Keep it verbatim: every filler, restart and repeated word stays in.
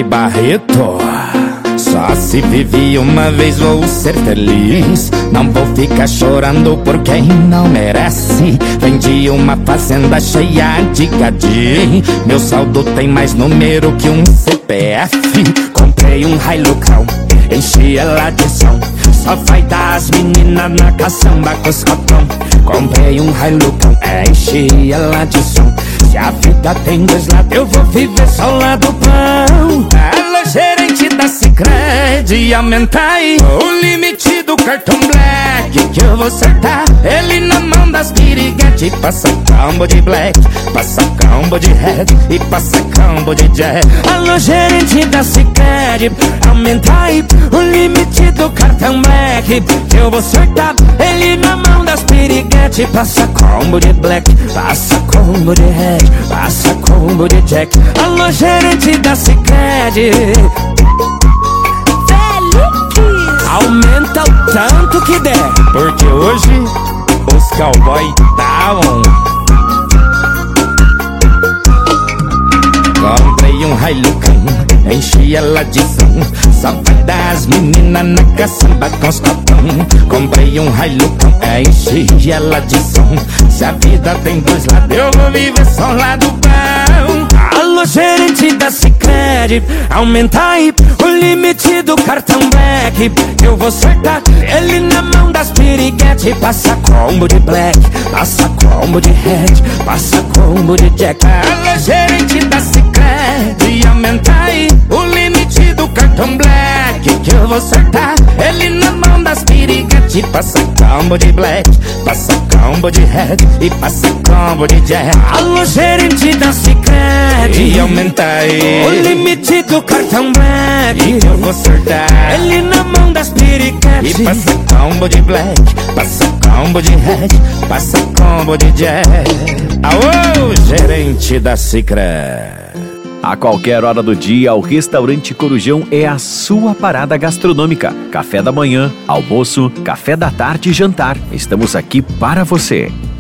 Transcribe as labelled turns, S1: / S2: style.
S1: Barreto. Só se vive uma vez, vou ser feliz. Não vou ficar chorando por quem não merece. Vendi uma fazenda cheia de gadinho. Meu saldo tem mais número que um C P F. Comprei um Hilucão, enchi ela de som. Só vai dar as meninas na caçamba com os copão. Comprei um Hilucão, enchi ela de som. Se a vida tem dois lados, eu vou viver só lá do pão. Alô, gerente da Sicredi, aumenta aí o limite do cartão Black, que eu vou acertar ele na mão das piriguete. Passa combo de Black, passa combo de Red e passa combo de Jack. Alô, gerente da Sicredi, aumenta aí o limite do cartão Black, que eu vou acertar ele na mão das piriguete. Passa combo de Black, passa combo de Red, passa combo de Jack. Alô, gerente da Sicredi, aumenta o tanto que der, porque hoje os cowboy tá on. Comprei um Hilucão, enchi ela de som. Só vai dar as meninas na caçamba com os copão. Comprei um Hilucão, enchi ela de som. Se a vida tem dois lados, eu vou viver só lá do pão. Alô, gerente da Sicredi, aumenta aí o limite do cartão Black, eu vou acertar ele na mão das piriguete. Passa combo de Black, passa combo de Red, passa combo de Jack. Alô, gerente da Sicredi, aumenta aí o limite do cartão Black, que eu vou acertar ele na mão das piriguete. Passa combo de Black, passa combo de Red e passa combo de Jack. Alô, gerente da Sicredi, aumenta aí o limite do cartão Black, que eu vou acertar ele na mão das piriguete. E passa combo de Black, passa combo de Red, passa combo de Jack. Aô, gerente da Sicredi.
S2: A qualquer hora do dia, o Restaurante Corujão é a sua parada gastronômica. Café da manhã, almoço, café da tarde e jantar. Estamos aqui para você.